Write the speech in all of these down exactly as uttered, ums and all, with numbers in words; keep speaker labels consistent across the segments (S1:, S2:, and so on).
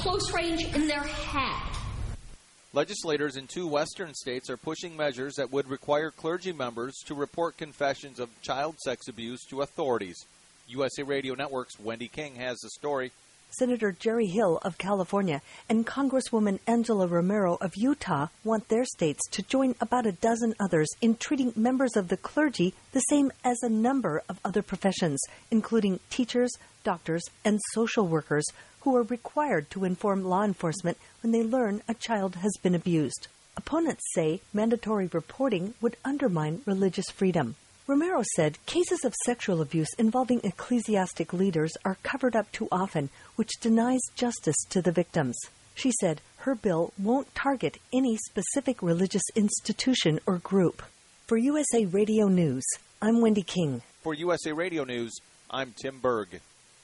S1: close range in their head.
S2: Legislators in two western states are pushing measures that would require clergy members to report confessions of child sex abuse to authorities. U S A Radio Network's Wendy King has the story.
S3: Senator Jerry Hill of California and Congresswoman Angela Romero of Utah want their states to join about a dozen others in treating members of the clergy the same as a number of other professions, including teachers, doctors, and social workers, who are required to inform law enforcement when they learn a child has been abused. Opponents say mandatory reporting would undermine religious freedom. Romero said cases of sexual abuse involving ecclesiastic leaders are covered up too often, which denies justice to the victims. She said her bill won't target any specific religious institution or group. For U S A Radio News, I'm Wendy King.
S2: For U S A Radio News, I'm Tim Berg.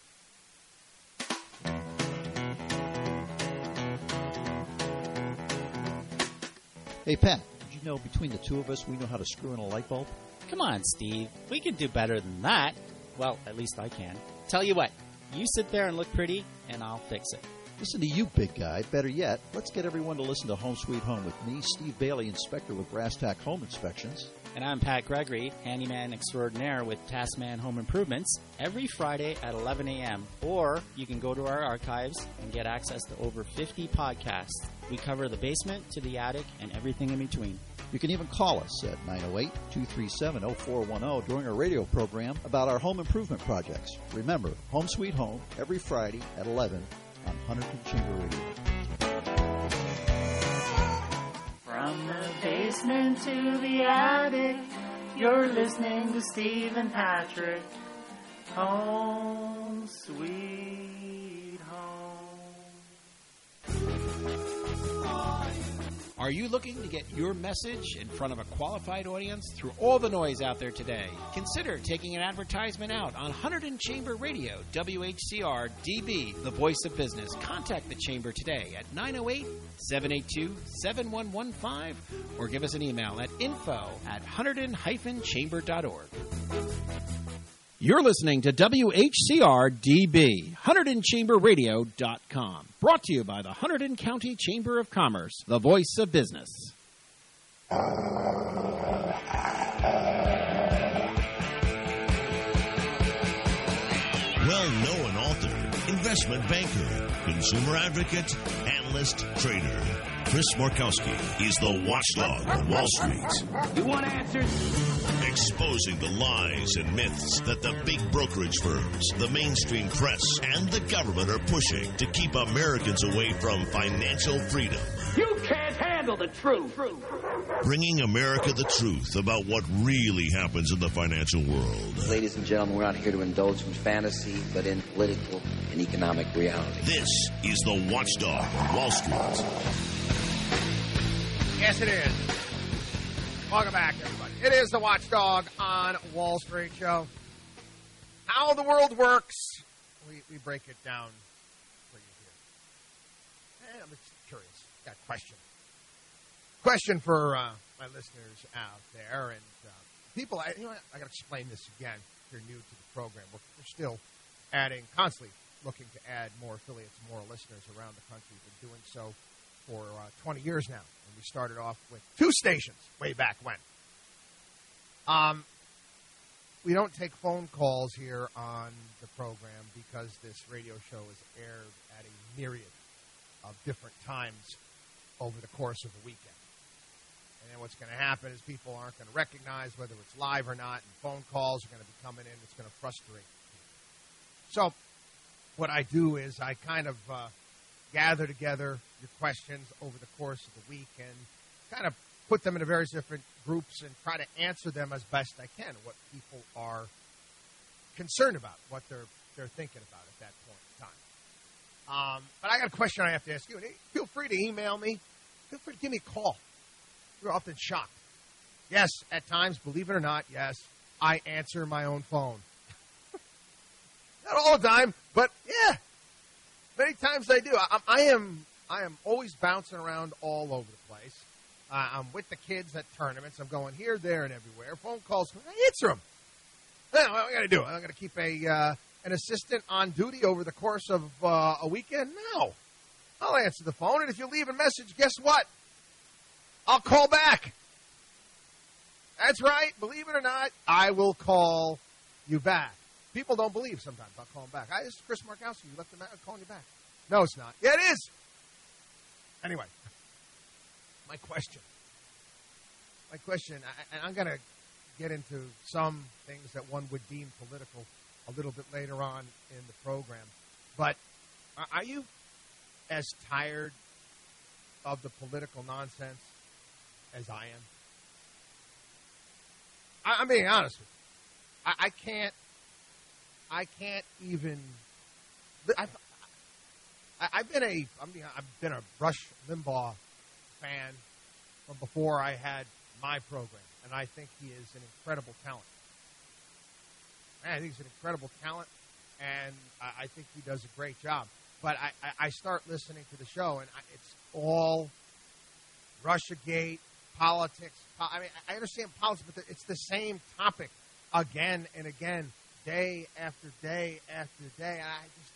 S4: Hey, Pat, did you know between the two of us we know how to screw in a light bulb?
S5: Come on, Steve. We can do better than that. Well, at least I can. Tell you what, you sit there and look pretty, and I'll fix it.
S4: Listen to you, big guy. Better yet, let's get everyone to listen to Home Sweet Home with me, Steve Bailey, inspector with Brass Tack Home Inspections.
S5: And I'm Pat Gregory, handyman extraordinaire with Taskman Home Improvements, every Friday at eleven a.m. Or you can go to our archives and get access to over fifty podcasts. We cover the basement to the attic and everything in between.
S4: You can even call us at nine oh eight, two three seven, oh four one oh during our radio program about our home improvement projects. Remember, Home Sweet Home, every Friday at eleven on Hunterton Chamber Radio.
S6: From the basement to the attic, you're listening to Steve and Patrick. Home Sweet Home.
S7: Are you looking to get your message in front of a qualified audience through all the noise out there today? Consider taking an advertisement out on Hunterton Chamber Radio, W H C R D B, the voice of business. Contact the Chamber today at nine oh eight, seven eight two, seven one one five or give us an email at info at hunterton dash chamber dot org. You're listening to W H C R D B, Hunterton Chamber Radio dot com. Brought to you by the Hunterton County Chamber of Commerce, the voice of business.
S8: Well-known author, investment banker, consumer advocate, analyst, trader. Chris Markowski is the watchdog of Wall Street.
S9: You want answers?
S8: Exposing the lies and myths that the big brokerage firms, the mainstream press, and the government are pushing to keep Americans away from financial freedom.
S9: You can't handle the truth.
S8: Bringing America the truth about what really happens in the financial world.
S10: Ladies and gentlemen, we're not here to indulge in fantasy, but in political and economic reality.
S8: This is the Watchdog of Wall Street.
S11: Yes, it is. Welcome back, everybody. It is the Watchdog on Wall Street show. How the world works, we, we break it down for you here. And I'm just curious. Got a question. Question for uh, my listeners out there. And uh, people, I, you know, I got to explain this again if you're new to the program. We're, we're still adding, constantly looking to add more affiliates, more listeners around the country. We've been doing so for uh, twenty years now. And we started off with two stations way back when. Um, we don't take phone calls here on the program because this radio show is aired at a myriad of different times over the course of a weekend. And then what's going to happen is people aren't going to recognize whether it's live or not, and phone calls are going to be coming in. It's going to frustrate people. So what I do is I kind of uh, gather together your questions over the course of the week and kind of put them into various different groups and try to answer them as best I can, what people are concerned about, what they're they're thinking about at that point in time. Um, but I got a question I have to ask you. Feel free to email me. Feel free to give me a call. You're often shocked. Yes, at times, believe it or not, yes, I answer my own phone. Not all the time, but yeah, many times I do. I, I am I am always bouncing around all over the place. Uh, I'm with the kids at tournaments. I'm going here, there, and everywhere. Phone calls, I answer them. Now, what am I going to do? I'm going to keep a uh, an assistant on duty over the course of uh, a weekend? No. I'll answer the phone, and if you leave a message, guess what? I'll call back. That's right. Believe it or not, I will call you back. People don't believe sometimes I'll call them back. I, this is Chris Markowski. You left the message. I'm calling you back. No, it's not. Yeah, it is. Anyway, my question. My question, I, and I'm going to get into some things that one would deem political a little bit later on in the program. But are you as tired of the political nonsense as I am? I, I'm being honest with you. I, I can't. I can't even. I've, I, I've been a. I mean, I've been a Rush Limbaugh fan from before I had my program, and I think he is an incredible talent. I think he's an incredible talent, and I, I think he does a great job. But I, I, I start listening to the show, and I, it's all Russiagate, politics. Po- I mean, I understand politics, but it's the same topic again and again, day after day after day. And I just,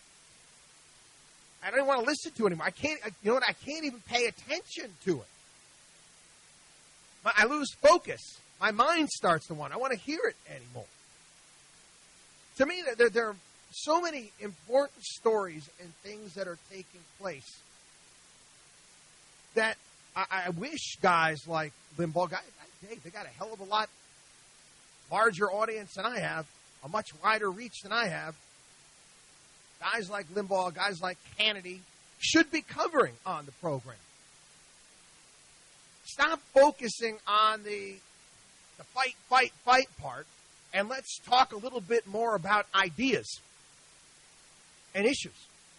S11: I don't even want to listen to it anymore. I can't. I, you know what? I can't even pay attention to it. My, I lose focus. My mind starts to wander. I want to hear it anymore. To me, there, there are so many important stories and things that are taking place that I, I wish guys like Limbaugh, guys, hey, they got a hell of a lot larger audience than I have, a much wider reach than I have. Guys like Limbaugh, guys like Hannity should be covering on the program. Stop focusing on the the fight, fight, fight part, and let's talk a little bit more about ideas and issues.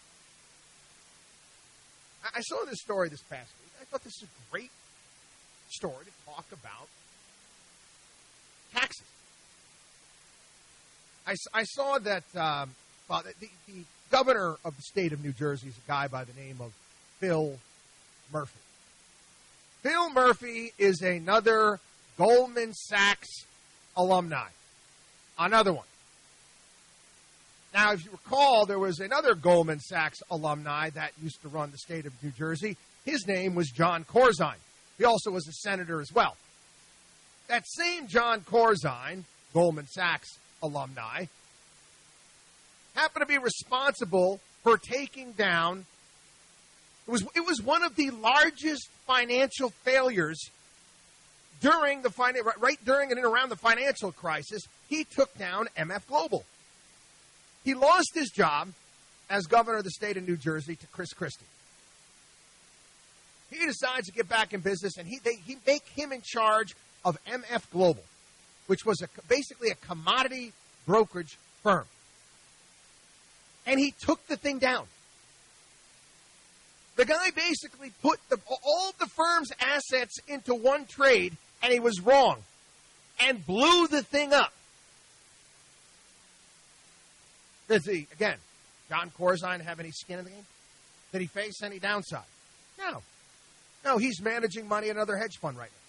S11: I, I saw this story this past week. I thought this is a great story to talk about taxes. I, I saw that um, well, the, the governor of the state of New Jersey is a guy by the name of Phil Murphy. Phil Murphy is another Goldman Sachs alumni. Another one. Now, if you recall, there was another Goldman Sachs alumni that used to run the state of New Jersey. His name was John Corzine. He also was a senator as well. That same John Corzine, Goldman Sachs alumni, happened to be responsible for taking down, it was, it was one of the largest financial failures during the right, right during and around the financial crisis. He took down M F Global. He lost his job as governor of the state of New Jersey to Chris Christie. He decides to get back in business, and he they, he make him in charge of M F Global, which was a, basically a commodity brokerage firm. And he took the thing down. The guy basically put the, all of the firm's assets into one trade, and he was wrong, and blew the thing up. Does he, again, John Corzine have any skin in the game? Did he face any downside? No. No, he's managing money in another hedge fund right now.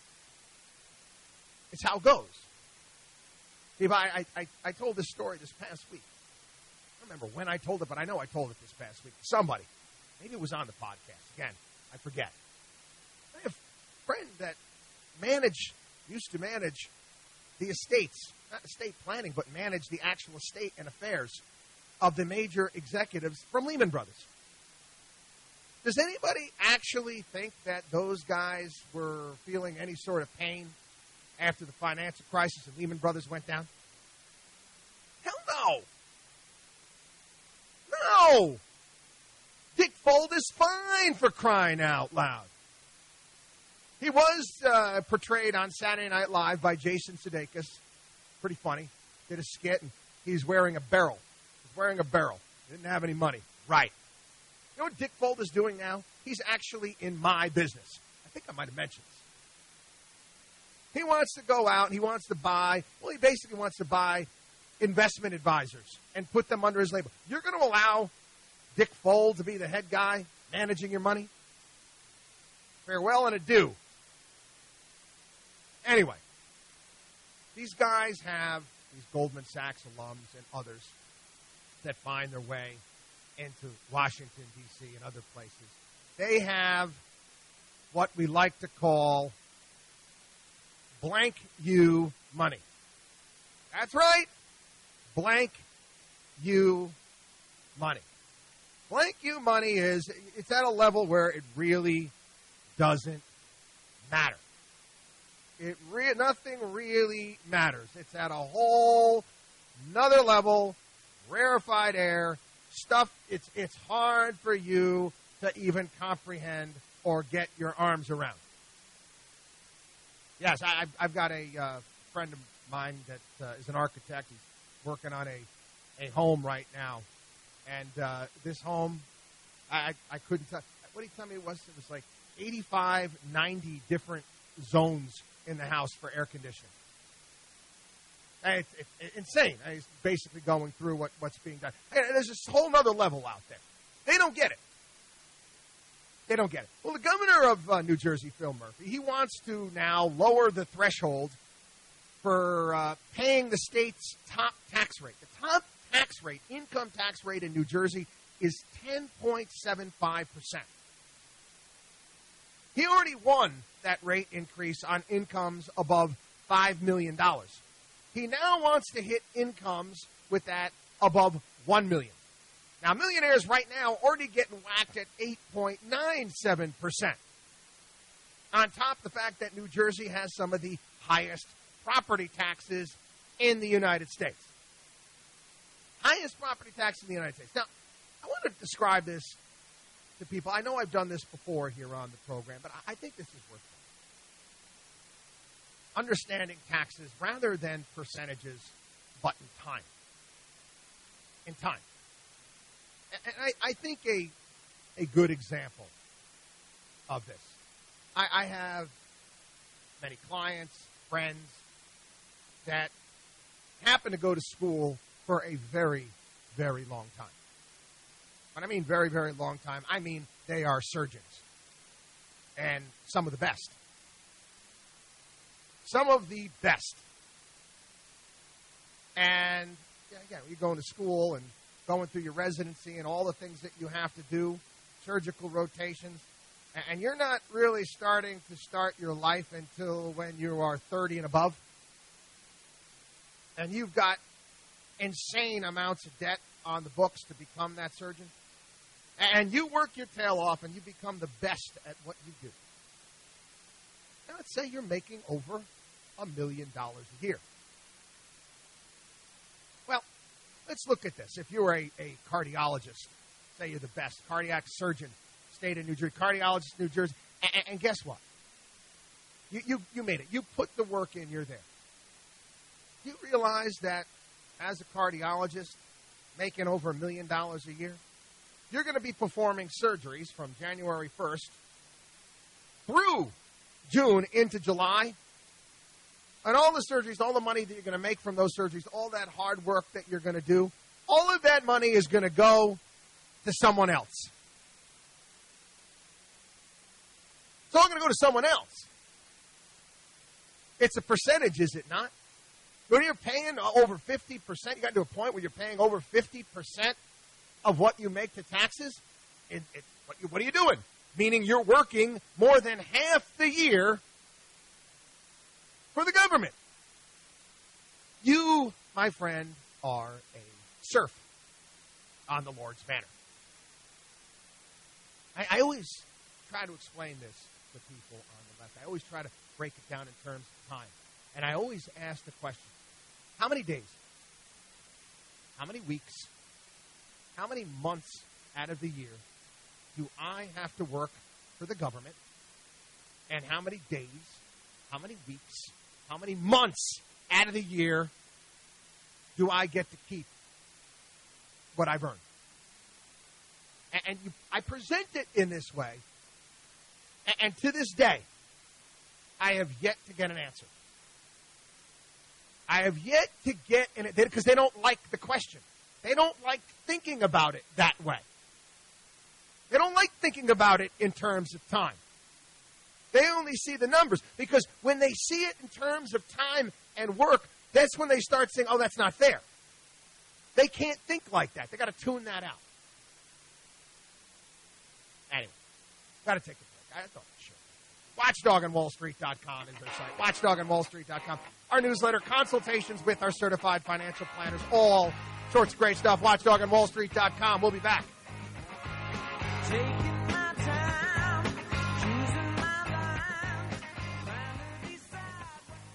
S11: It's how it goes. If I, I, I told this story this past week. I don't remember when I told it, but I know I told it this past week. Somebody. Maybe it was on the podcast. Again, I forget. I have a friend that managed, used to manage the estates, not estate planning, but manage the actual estate and affairs of the major executives from Lehman Brothers. Does anybody actually think that those guys were feeling any sort of pain after the financial crisis and Lehman Brothers went down? Hell no. No. Dick Fold is fine, for crying out loud. He was uh, portrayed on Saturday Night Live by Jason Sudeikis. Pretty funny. Did a skit, and he's wearing a barrel. He's wearing a barrel. Didn't have any money. Right. You know what Dick Fold is doing now? He's actually in my business. I think I might have mentioned this. He wants to go out and he wants to buy, well, he basically wants to buy investment advisors and put them under his label. You're going to allow Dick Fold to be the head guy managing your money? Farewell and adieu. Anyway, these guys have, these Goldman Sachs alums and others that find their way into Washington, D C and other places. They have what we like to call blank you money. That's right. Blank you money. Blank you money is, it's at a level where it really doesn't matter. It re- nothing really matters. It's at a whole another level, rarefied air, stuff it's it's hard for you to even comprehend or get your arms around. Yes, I, I've got a uh, friend of mine that uh, is an architect. He's working on a, a home right now. And uh, this home, I, I, I couldn't tell. What did he tell me it was? It was like eighty-five, ninety different zones in the house for air conditioning. It's, it's, it's insane. He's basically going through what, what's being done. And there's this whole other level out there. They don't get it. They don't get it. Well, the governor of uh, New Jersey, Phil Murphy, he wants to now lower the threshold for uh, paying the state's top tax rate. The top tax rate, income tax rate in New Jersey is ten point seven five percent. He already won that rate increase on incomes above five million dollars. He now wants to hit incomes with that above one million dollars. Now, millionaires right now already getting whacked at eight point nine seven percent. On top of the fact that New Jersey has some of the highest property taxes in the United States. Highest property tax in the United States. Now, I want to describe this to people. I know I've done this before here on the program, but I think this is worth it. Understanding taxes rather than percentages, but in time. In time. And I, I think a, a good example of this. I, I have many clients, friends, that happen to go to school for a very, very long time. When I mean very, very long time, I mean they are surgeons. And some of the best. Some of the best. And, yeah, again, you're going to school and going through your residency and all the things that you have to do, surgical rotations, and you're not really starting to start your life until when you are thirty and above. And you've got insane amounts of debt on the books to become that surgeon. And you work your tail off and you become the best at what you do. Now, let's say you're making over a million dollars a year. Well, let's look at this. If you're a, a cardiologist, say you're the best cardiac surgeon, state of New Jersey, cardiologist, New Jersey, and, and guess what? You, you, you made it. You put the work in, you're there. You realize that as a cardiologist, making over a million dollars a year, you're going to be performing surgeries from January first through June into July. And all the surgeries, all the money that you're going to make from those surgeries, all that hard work that you're going to do, all of that money is going to go to someone else. It's all going to go to someone else. It's a percentage, is it not? When you're paying over fifty percent, you got to a point where you're paying over fifty percent of what you make to taxes. It, it, what, you, what are you doing? Meaning you're working more than half the year for the government. You, my friend, are a serf on the Lord's banner. I, I always try to explain this to people on the left. I always try to break it down in terms of time. And I always ask the question, how many days, how many weeks, how many months out of the year do I have to work for the government? And how many days, how many weeks, how many months out of the year do I get to keep what I've earned? And, and you, I present it in this way, and, and to this day, I have yet to get an answer. I have yet to get in it, because they don't like the question. They don't like thinking about it that way. They don't like thinking about it in terms of time. They only see the numbers, because when they see it in terms of time and work, that's when they start saying, oh, that's not fair. They can't think like that. They got to tune that out. Anyway, got to take a break. I thought I should. watchdog on wall street dot com is their site. watchdog on wall street dot com. Our newsletter, consultations with our certified financial planners, all sorts of great stuff. watchdog on wall street dot com. We'll be back.
S12: Taking my time, choosing my line, trying to decide.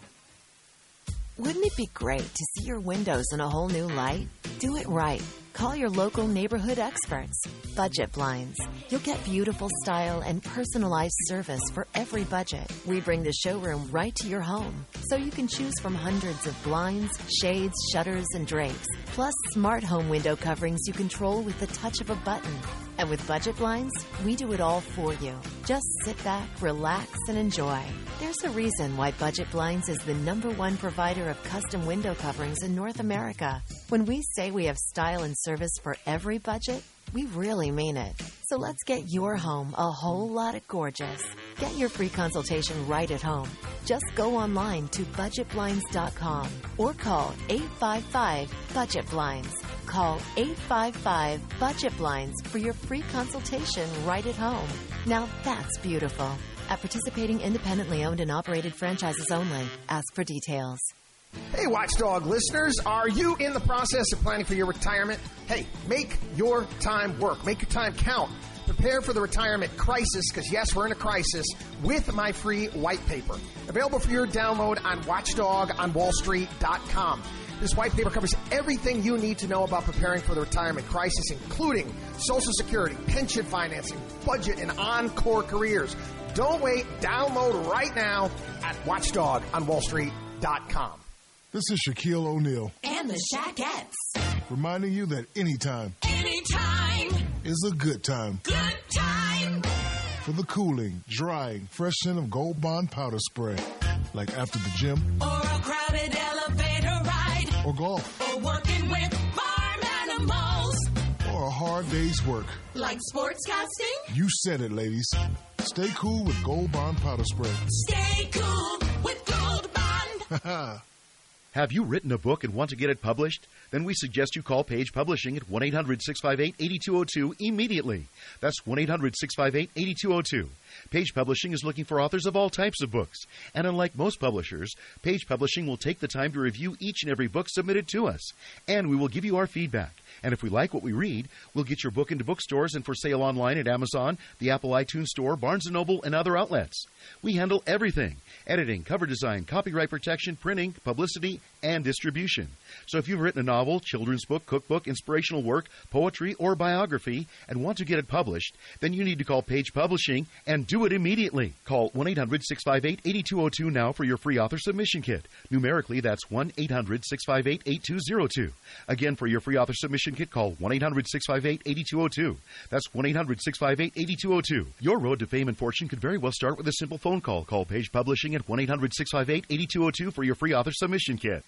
S13: Wouldn't it be great to see your windows in a whole new light? Do it right. Call your local neighborhood experts. Budget Blinds. You'll get beautiful style and personalized service for every budget. We bring the showroom right to your home, so you can choose from hundreds of blinds, shades, shutters, and drapes, plus smart home window coverings you control with the touch of a button. And with Budget Blinds, we do it all for you. Just sit back, relax, and enjoy. There's a reason why Budget Blinds is the number one provider of custom window coverings in North America. When we say we have style and service for every budget, we really mean it. So let's get your home a whole lot of gorgeous. Get your free consultation right at home. Just go online to budget blinds dot com or call eight five five budget blinds. Call eight five five budget blinds for your free consultation right at home. Now that's beautiful. At participating independently owned and operated franchises only. Ask for details.
S11: Hey, Watchdog listeners, are you in the process of planning for your retirement? Hey, make your time work. Make your time count. Prepare for the retirement crisis, because yes, we're in a crisis, with my free white paper. Available for your download on watchdog on wall street dot com. This white paper covers everything you need to know about preparing for the retirement crisis, including Social Security, pension financing, budget, and encore careers. Don't wait. Download right now at watchdog on wall street dot com.
S14: This is Shaquille O'Neal.
S15: And the Shaquettes.
S14: Reminding you that anytime.
S15: Anytime.
S14: Is a good time.
S15: Good time.
S14: For the cooling, drying, fresh scent of Gold Bond powder spray. Like after the gym.
S15: Or a crowded elevator ride.
S14: Or golf.
S15: Or working with farm animals.
S14: Or a hard day's work.
S15: Like sportscasting.
S14: You said it, ladies. Stay cool with Gold Bond powder spray.
S15: Stay cool with Gold Bond.
S16: Have you written a book and want to get it published? Then we suggest you call Page Publishing at one eight hundred six five eight eight two zero two immediately. That's one eight hundred six five eight eight two zero two. Page Publishing is looking for authors of all types of books. And unlike most publishers, Page Publishing will take the time to review each and every book submitted to us. And we will give you our feedback. And if we like what we read, we'll get your book into bookstores and for sale online at Amazon, the Apple iTunes Store, Barnes and Noble, and other outlets. We handle everything: editing, cover design, copyright protection, printing, publicity, and distribution. So if you've written a novel, children's book, cookbook, inspirational work, poetry, or biography and want to get it published, then you need to call Page Publishing and do it immediately. Call one eight hundred six five eight eight two zero two now for your free author submission kit. Numerically, that's one eight hundred six five eight eight two zero two. Again, for your free author submission kit, call one eight hundred six five eight eight two zero two. That's one eight hundred six five eight eight two zero two. Your road to fame and fortune could very well start with a simple phone call. Call Page Publishing at one eight hundred six five eight eight two zero two for your free author submission kit.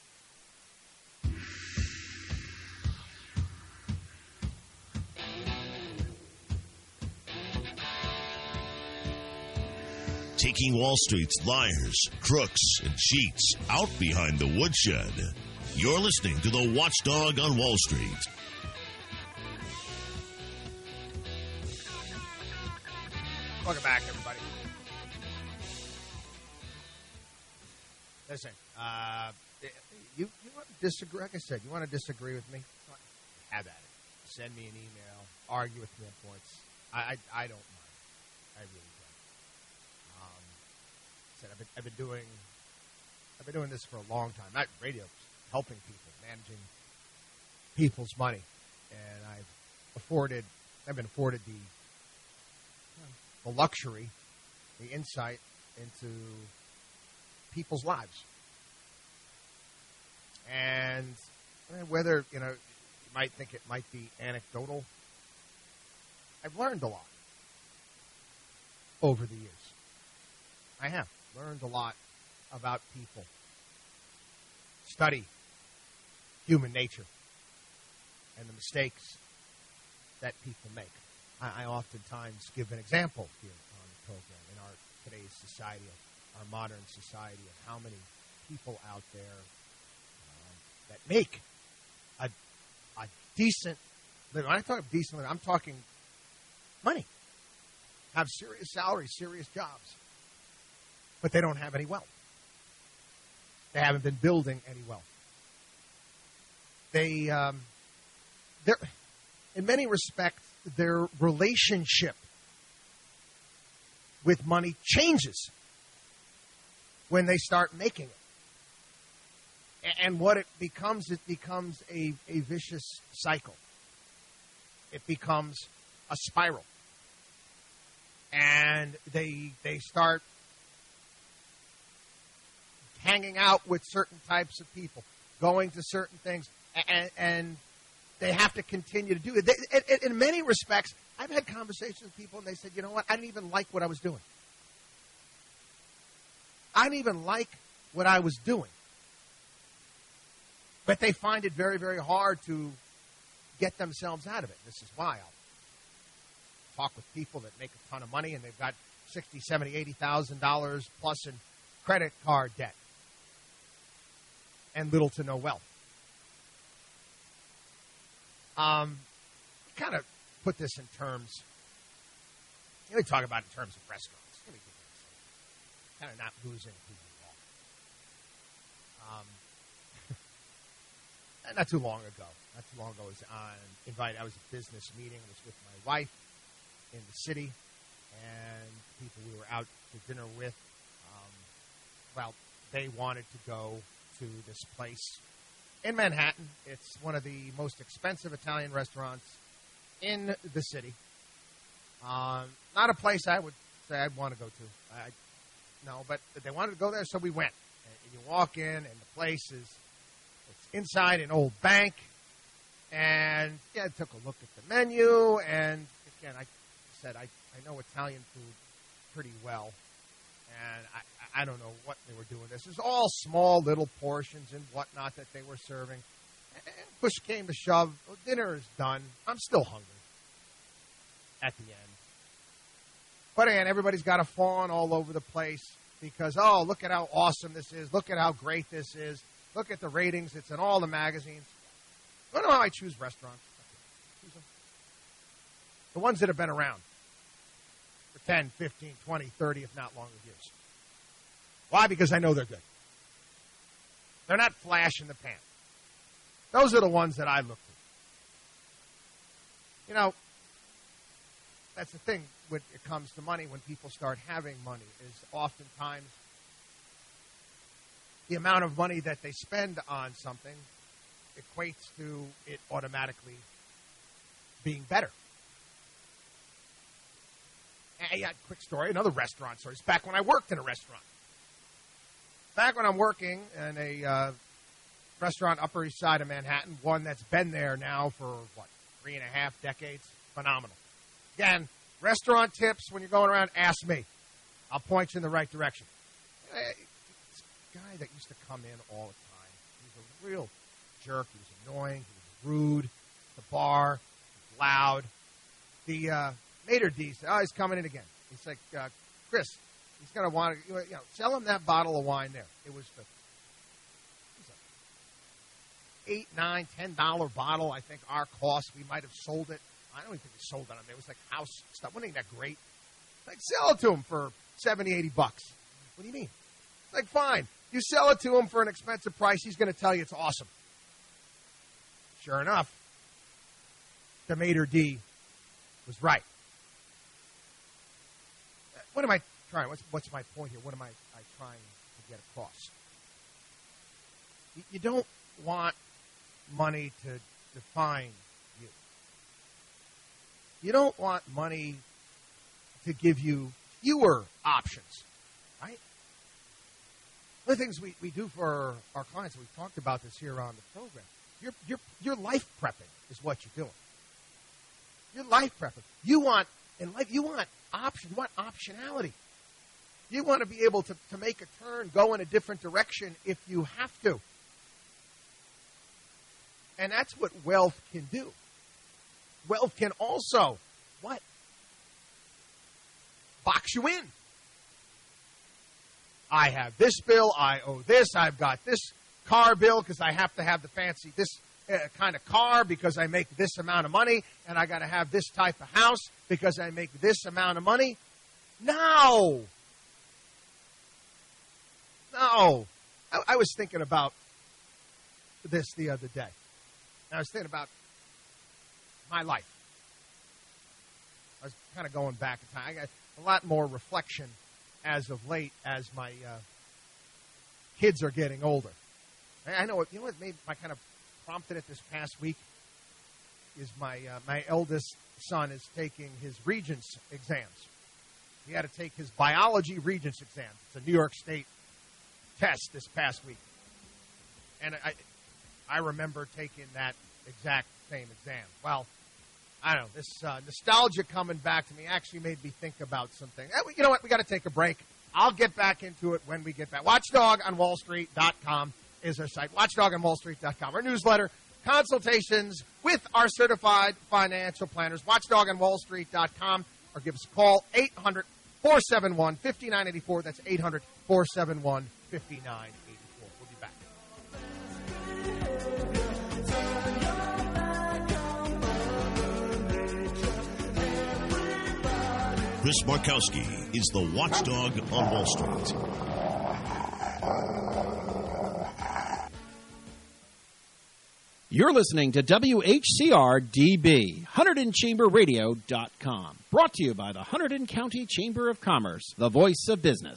S8: Taking Wall Street's liars, crooks, and cheats out behind the woodshed. You're listening to the Watchdog on Wall Street.
S11: Welcome back, everybody. Listen, uh, you, you want to disagree? Like I said, you want to disagree with me? Have at it. Send me an email. Argue with me on points. I, I, I don't mind. I really don't. Um, said I've been, I've been doing, I've been doing this for a long time. Not radio, helping people, managing people's money, and I've afforded, I've been afforded the, the luxury, the insight into people's lives, and whether you know, you might think it might be anecdotal. I've learned a lot over the years. I have learned a lot about people. Study human nature and the mistakes that people make. I, I oftentimes give an example here on the program in our today's society, our modern society, of how many people out there um, that make a, a decent living. When I talk decent living, I'm talking money. have serious salaries, serious jobs, but they don't have any wealth. They haven't been building any wealth. They, um, they're, in many respects, their relationship with money changes when they start making it. And what it becomes, it becomes a, a vicious cycle. It becomes a spiral. And they they start hanging out with certain types of people, going to certain things, and, and they have to continue to do it. They, in, in many respects, I've had conversations with people, and they said, you know what, I didn't even like what I was doing. I didn't even like what I was doing. But they find it very, very hard to get themselves out of it. This is why I'll talk with people that make a ton of money, and they've got sixty thousand dollars, seventy thousand dollars, eighty thousand dollars plus in credit card debt and little to no wealth. Um, kind of put this in terms, let me talk about it in terms of restaurants. Let me give you kind of not losing who you are. Um, not too long ago, not too long ago, I was on, invited, I was at a business meeting, I was with my wife in the city, and people we were out to dinner with, um, well, they wanted to go to this place in Manhattan. It's one of the most expensive Italian restaurants in the city. Um, not a place I would say I'd want to go to. I, no, but they wanted to go there, so we went. And you walk in, and the place is it's inside an old bank. And, yeah, I took a look at the menu, and, again, I said, I, I know Italian food pretty well, and I, I don't know what they were doing. This is all small little portions and whatnot that they were serving. And push came to shove. Well, dinner is done. I'm still hungry at the end. But, again, everybody's got a fawn all over the place because, oh, look at how awesome this is. Look at how great this is. Look at the ratings. It's in all the magazines. I don't know how I choose restaurants. Choose them. The ones that have been around for ten, fifteen, twenty, thirty, if not longer years. Why? Because I know they're good. They're not flash in the pan. Those are the ones that I look to. You know, that's the thing when it comes to money, when people start having money, is oftentimes the amount of money that they spend on something equates to it automatically being better. And yeah, quick story, another restaurant story. It's back when I worked in a restaurant. Back when I'm working in a uh, restaurant Upper East Side of Manhattan, one that's been there now for, what, three and a half decades. Phenomenal. Again, restaurant tips, when you're going around, ask me. I'll point you in the right direction. This guy that used to come in all the time, he was a real jerk. He was annoying. He was rude. The bar, loud. The uh, maitre d' said, oh, he's coming in again. He's like, uh, Chris, he's going to want to, you know, sell him that bottle of wine there. It was the it was a eight, nine, ten dollar bottle. I think our cost. We might have sold it. I don't even think we sold it on him. It was like house stuff. Wasn't even that great. Like, sell it to him for seventy, eighty bucks. What do you mean? It's like, fine. You sell it to him for an expensive price, he's going to tell you it's awesome. Sure enough, the maitre d' was right. What am I trying? What's, what's my point here? What am I, I trying to get across? You, you don't want money to define you. You don't want money to give you fewer options, right? One of the things we, we do for our clients, and we've talked about this here on the program, you're, you're, you're life prepping is what you're doing. You're life prepping. You want, in life, you want options. You want optionality. You want to be able to, to make a turn, go in a different direction if you have to. And that's what wealth can do. Wealth can also, what? Box you in. I have this bill, I owe this, I've got this car bill because I have to have the fancy, this uh, kind of car because I make this amount of money, and I got to have this type of house because I make this amount of money. No. No. I, I was thinking about this the other day. I was thinking about my life. I was kind of going back in time. I got a lot more reflection as of late as my uh, kids are getting older. I know what you know what made my kind of prompted it this past week is my uh, my eldest son is taking his Regents exams. He had to take his biology Regents exam. It's a New York State test this past week, and I I remember taking that exact same exam. Well, I don't know, this uh, nostalgia coming back to me actually made me think about something. You know what? We got to take a break. I'll get back into it when we get back. watchdog on wall street dot com is our site. watchdog on wall street dot com. Our newsletter, consultations with our certified financial planners. watchdog on wall street dot com, or give us a call, eight hundred, four seven one, five nine eight four. That's eight hundred, four seven one, five nine eight four. We'll be back.
S8: Chris Markowski is the watchdog on Wall Street.
S7: You're listening to W H C R D B, Hunterdon Chamber Radio dot com. Brought to you by the Hunterdon County Chamber of Commerce, the voice of business.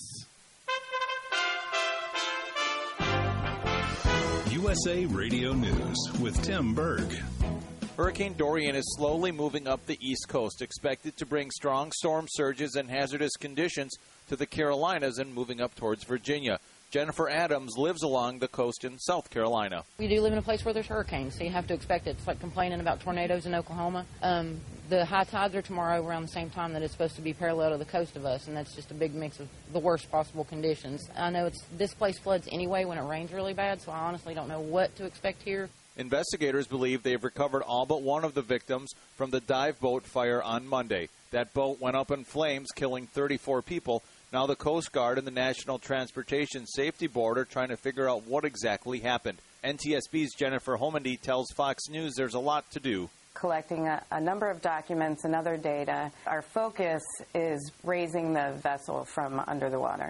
S17: U S A Radio News with Tim Berg.
S2: Hurricane Dorian is slowly moving up the East Coast, expected to bring strong storm surges and hazardous conditions to the Carolinas and moving up towards Virginia. Jennifer Adams lives along the coast in South Carolina.
S18: We do live in a place where there's hurricanes, so you have to expect it. It's like complaining about tornadoes in Oklahoma. Um, the high tides are tomorrow around the same time that it's supposed to be parallel to the coast of us, and that's just a big mix of the worst possible conditions. I know it's this place floods anyway when it rains really bad, so I honestly don't know what to expect here.
S2: Investigators believe they've recovered all but one of the victims from the dive boat fire on Monday. That boat went up in flames, killing thirty-four people. Now the Coast Guard and the National Transportation Safety Board are trying to figure out what exactly happened. N T S B's Jennifer Homendy tells Fox News there's a lot to do.
S19: Collecting a, a number of documents and other data. Our focus is raising the vessel from under the water.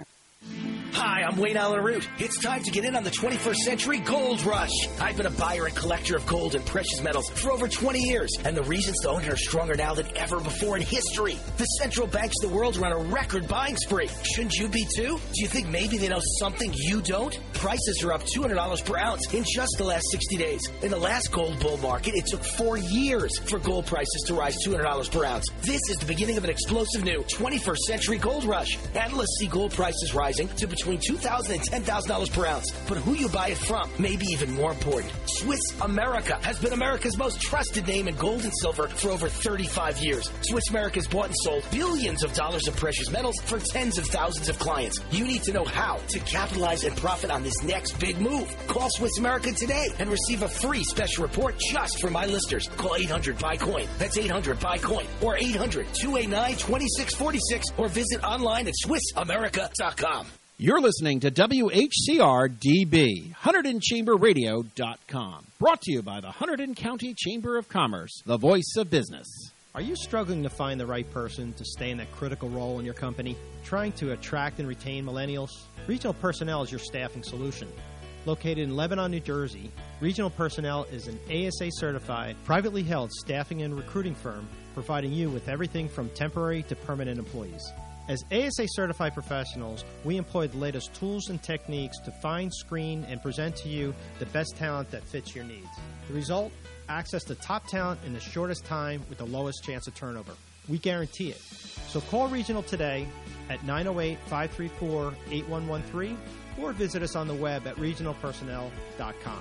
S20: Hi, I'm Wayne Allen Root. It's time to get in on the twenty-first century gold rush. I've been a buyer and collector of gold and precious metals for over twenty years, and the reasons to own it are stronger now than ever before in history. The central banks of the world are on a record buying spree. Shouldn't you be too? Do you think maybe they know something you don't? Prices are up two hundred dollars per ounce in just the last sixty days. In the last gold bull market, it took four years for gold prices to rise two hundred dollars per ounce. This is the beginning of an explosive new twenty-first century gold rush. Analysts see gold prices rising to between two thousand dollars and ten thousand dollars per ounce. But who you buy it from may be even more important. Swiss America has been America's most trusted name in gold and silver for over thirty-five years. Swiss America has bought and sold billions of dollars of precious metals for tens of thousands of clients. You need to know how to capitalize and profit on this next big move. Call Swiss America today and receive a free special report just for my listeners. Call eight hundred buy coin. That's eight hundred buy coin. Or eight hundred, two eight nine, two six four six. Or visit online at swiss america dot com.
S7: You're listening to W H C R D B, Hunterdon Chamber Radio dot com. Brought to you by the Hunterdon County Chamber of Commerce, the voice of business.
S21: Are you struggling to find the right person to stay in that critical role in your company? Trying to attract and retain millennials? Regional Personnel is your staffing solution. Located in Lebanon, New Jersey, Regional Personnel is an A S A-certified, privately held staffing and recruiting firm providing you with everything from temporary to permanent employees. As A S A-certified professionals, we employ the latest tools and techniques to find, screen, and present to you the best talent that fits your needs. The result? Access to top talent in the shortest time with the lowest chance of turnover. We guarantee it. So call Regional today at nine oh eight, five three four, eight one one three or visit us on the web at regional personnel dot com.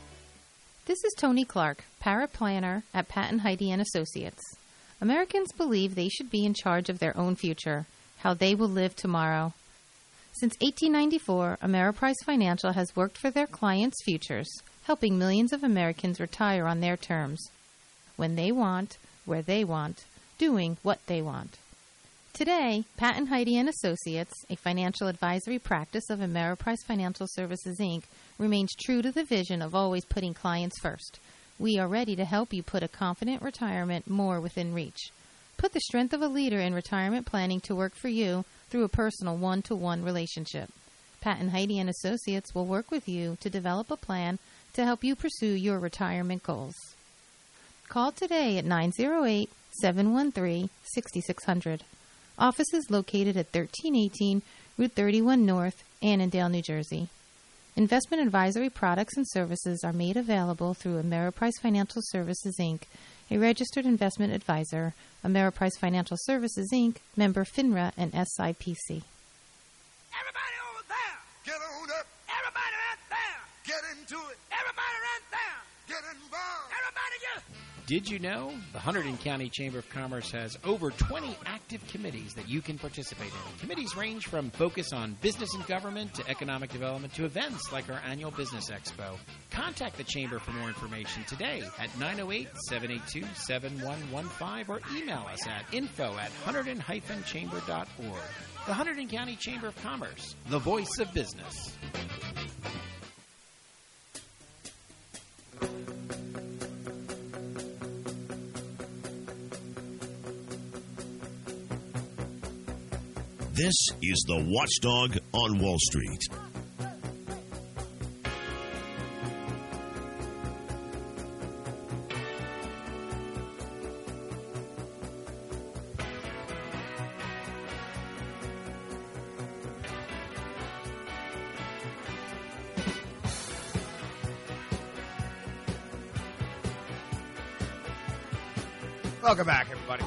S22: This is Tony Clark, paraplanner at Patton Heidi and Associates. Americans believe they should be in charge of their own future, how they will live tomorrow. Since eighteen ninety-four, Ameriprise Financial has worked for their clients' futures, helping millions of Americans retire on their terms, when they want, where they want, doing what they want. Today, Patton Heidi and Associates, a financial advisory practice of Ameriprise Financial Services, Incorporated, remains true to the vision of always putting clients first. We are ready to help you put a confident retirement more within reach. Put the strength of a leader in retirement planning to work for you through a personal one-to-one relationship. Pat and Heidi and Associates will work with you to develop a plan to help you pursue your retirement goals. Call today at nine oh eight, seven one three, six six zero zero. Office is located at thirteen eighteen Route thirty-one North, Annandale, New Jersey. Investment advisory products and services are made available through Ameriprise Financial Services, Incorporated, a registered investment advisor. Ameriprise Financial Services, Incorporated, member FINRA and S I P C.
S15: Get on up. Everybody right there. Get into it. Everybody right there. Get involved. Everybody just...
S7: Did you know the Hunterdon County Chamber of Commerce has over twenty active committees that you can participate in? Committees range from focus on business and government to economic development to events like our annual Business Expo. Contact the Chamber for more information today at nine oh eight, seven eight two, seven one one five or email us at info at hunterdon dash chamber dot org. The Hunterdon County Chamber of Commerce, the voice of business.
S8: This is the Watchdog on Wall Street.
S11: Welcome back, everybody.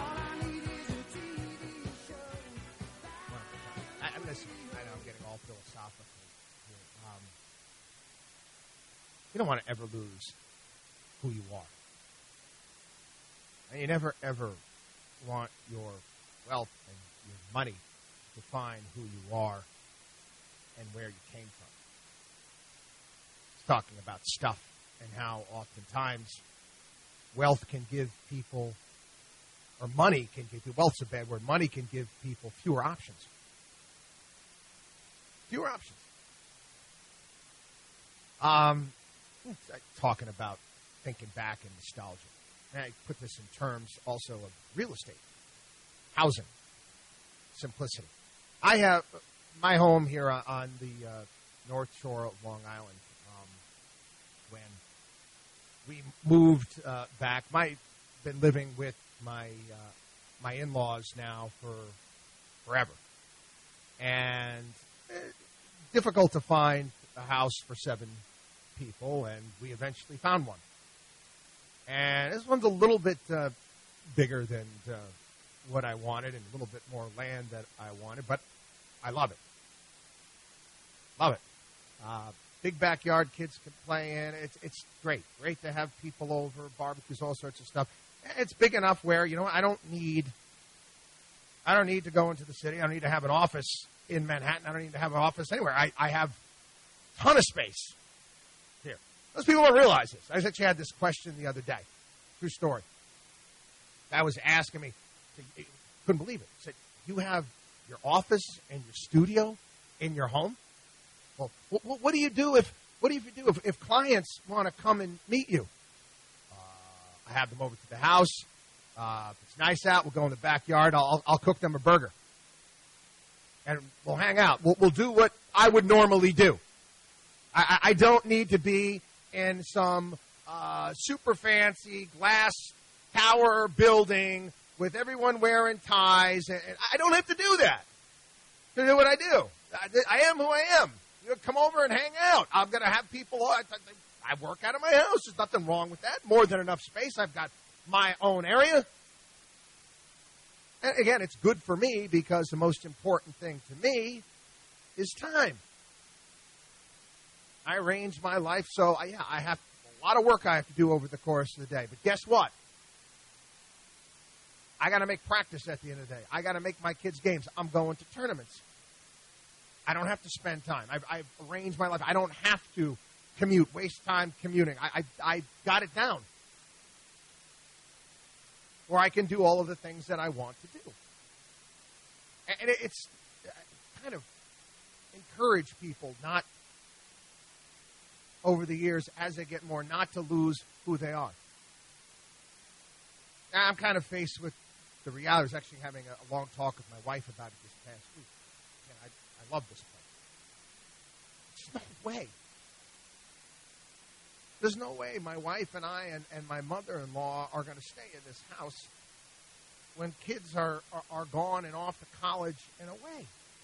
S11: I, I'm listening. I know I'm getting all philosophical here. Um, you don't want to ever lose who you are. And you never, ever want your wealth and your money to define who you are and where you came from. It's talking about stuff and how oftentimes wealth can give people, or money can give people, wealth's a bad word, money can give people fewer options. Fewer options. Um, talking about thinking back and nostalgia. And I put this in terms also of real estate, housing, simplicity. I have my home here on the uh, North Shore of Long Island. Um, when we moved uh, back, my been living with my uh, my in-laws now for forever, and uh, difficult to find a house for seven people, and we eventually found one. And this one's a little bit uh, bigger than uh, what I wanted, and a little bit more land that I wanted, but I love it. Love it. Uh, big backyard, kids can play in. It's it's great. Great to have people over, barbecues, all sorts of stuff. It's big enough where, you know, I don't need I don't need to go into the city. I don't need to have an office in Manhattan. I don't need to have an office anywhere. I, I have a ton of space here. Those people don't realize this. I actually had this question the other day. True story. Guy was asking me, couldn't believe it. He said, you have your office and your studio in your home? Well, what, what do you do if what do you do if, if clients want to come and meet you? Uh, I have them over to the house. Uh, if it's nice out, we'll go in the backyard. I'll, I'll cook them a burger. And we'll hang out. We'll, we'll do what I would normally do. I, I don't need to be in some uh, super fancy glass tower building with everyone wearing ties. And, and I don't have to do that to do what I do. I, I am who I am. You know, come over and hang out. I'm going to have people. I, I work out of my house. There's nothing wrong with that. More than enough space. I've got my own area. And again, it's good for me because the most important thing to me is time. I arrange my life so, I, yeah, I have a lot of work I have to do over the course of the day. But guess what? I got to make practice at the end of the day. I got to make my kids' games. I'm going to tournaments. I don't have to spend time. I've, I've arranged my life. I don't have to commute, waste time commuting. I, I, I got it down. Or I can do all of the things that I want to do. And it's kind of encourage people not, over the years, as they get more, not to lose who they are. I'm kind of faced with the reality. I was actually having a, a long talk with my wife about it this past week. Again, I, I love this place. There's no way. There's no way my wife and I and, and my mother-in-law are going to stay in this house when kids are, are, are gone and off to college and away.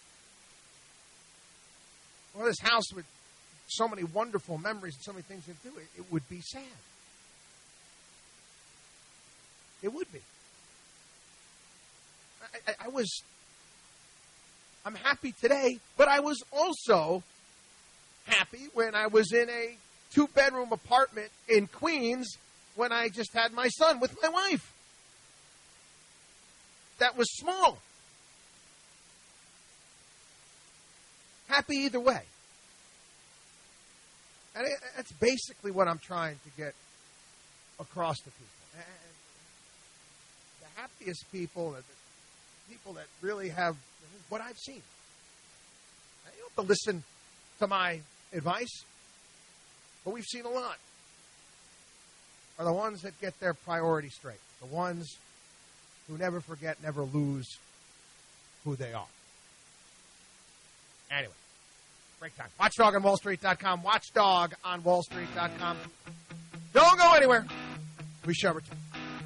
S11: Well, this house with so many wonderful memories and so many things to do, it, it would be sad. It would be. I, I, I was, I'm happy today, but I was also happy when I was in a two-bedroom apartment in Queens when I just had my son with my wife. That was small. Happy either way. And it, that's basically what I'm trying to get across to people. And the happiest people, the people that really have what I've seen. You don't have to listen to my advice, but we've seen a lot, are the ones that get their priorities straight. The ones who never forget, never lose who they are. Anyway, break time. Watchdog on Wall Street dot com. Watchdog on Wall Street dot com. Don't go anywhere. We shall return.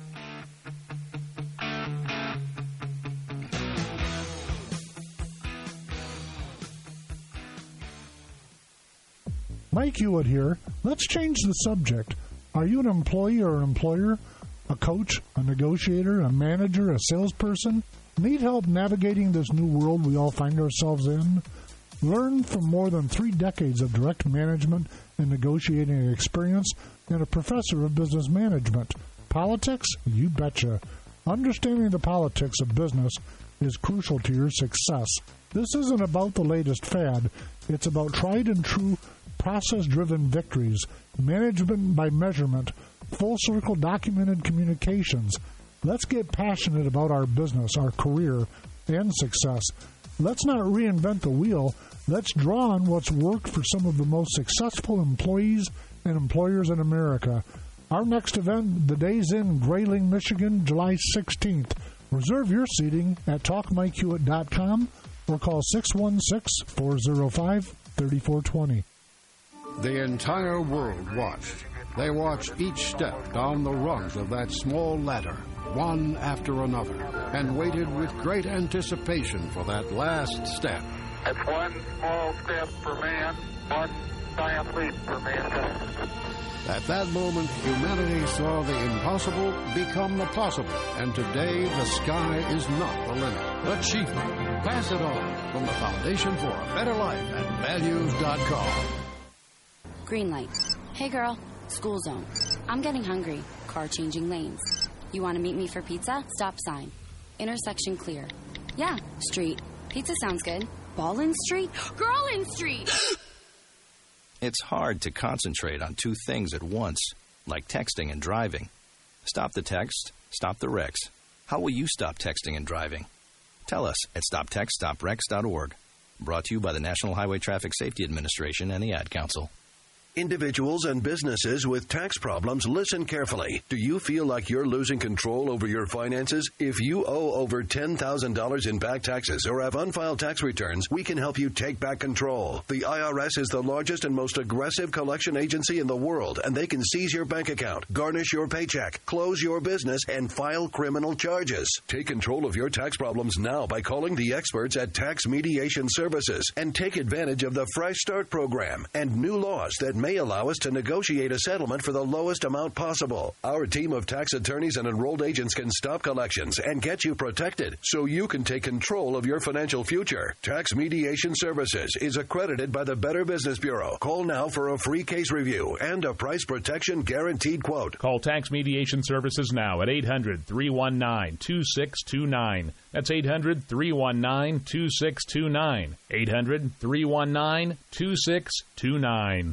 S1: Mike Hewitt here. Let's change the subject. Are you an employee or an employer? A coach, a negotiator, a manager, a salesperson? Need help navigating this new world we all find ourselves in? Learn from more than three decades of direct management and negotiating experience and a professor of business management. Politics? You betcha. Understanding the politics of business is crucial to your success. This isn't about the latest fad. It's about tried and true process-driven victories, management by measurement, full-circle documented communications. Let's get passionate about our business, our career, and success. Let's not reinvent the wheel. Let's draw on what's worked for some of the most successful employees and employers in America. Our next event, The Days Inn, Grayling, Michigan, July sixteenth. Reserve your seating at talk mike hewitt dot com or call six one six, four oh five, three four two oh.
S3: The entire world watched. They watched each step down the rungs of that small ladder, one after another, and waited with great anticipation for that last step.
S23: It's one small step for man, one giant leap for mankind.
S3: At that moment, humanity saw the impossible become the possible, and today the sky is not the limit. Achievement. Pass it on from the Foundation for a Better Life at values dot com.
S24: Green light. Hey girl, school zone. I'm getting hungry. Car changing lanes. You want to meet me for pizza? Stop sign. Intersection clear. Yeah, street. Pizza sounds good. Ballin Street? Girlin Street!
S25: It's hard to concentrate on two things at once, like texting and driving. Stop the text, stop the wrecks. How will you stop texting and driving? Tell us at stop text stop wrecks dot org. Brought to you by the National Highway Traffic Safety Administration and the Ad Council.
S26: Individuals and businesses with tax problems, listen carefully. Do you feel like you're losing control over your finances? If you owe over ten thousand dollars in back taxes or have unfiled tax returns, we can help you take back control. The I R S is the largest and most aggressive collection agency in the world, and they can seize your bank account, garnish your paycheck, close your business, and file criminal charges. Take control of your tax problems now by calling the experts at Tax Mediation Services and take advantage of the Fresh Start program and new laws that may allow us to negotiate a settlement for the lowest amount possible. Our team of tax attorneys and enrolled agents can stop collections and get you protected so you can take control of your financial future. Tax Mediation Services is accredited by the Better Business Bureau. Call now for a free case review and a price protection guaranteed quote.
S27: Call Tax Mediation Services now at eight hundred, three one nine, two six two nine. That's eight hundred, three one nine, two six two nine. eight hundred, three one nine, two six two nine.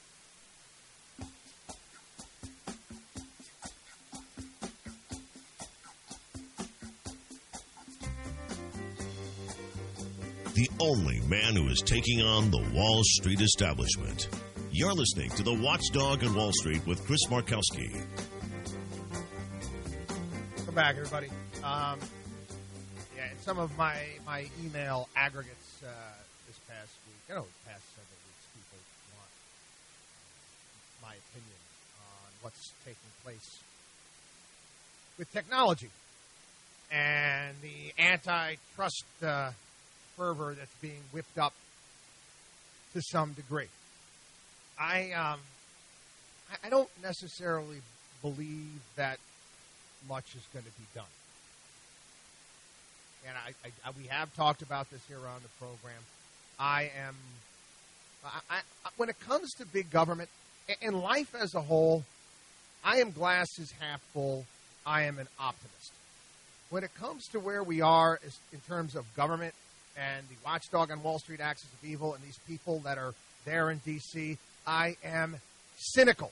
S8: The only man who is taking on the Wall Street establishment. You're listening to the Watchdog on Wall Street with Chris Markowski.
S11: back, everybody. Um, yeah, and some of my, my email aggregates uh, this past week, you know, the past several weeks, people want my opinion on what's taking place with technology and the antitrust uh, fervor that's being whipped up to some degree. I um, I, I don't necessarily believe that much is going to be done. And I, I, we have talked about this here on the program. I am, I, I, when it comes to big government, in life as a whole, I am glasses half full. I am an optimist. When it comes to where we are is, in terms of government and the watchdog on Wall Street axis of evil and these people that are there in D C, I am cynical.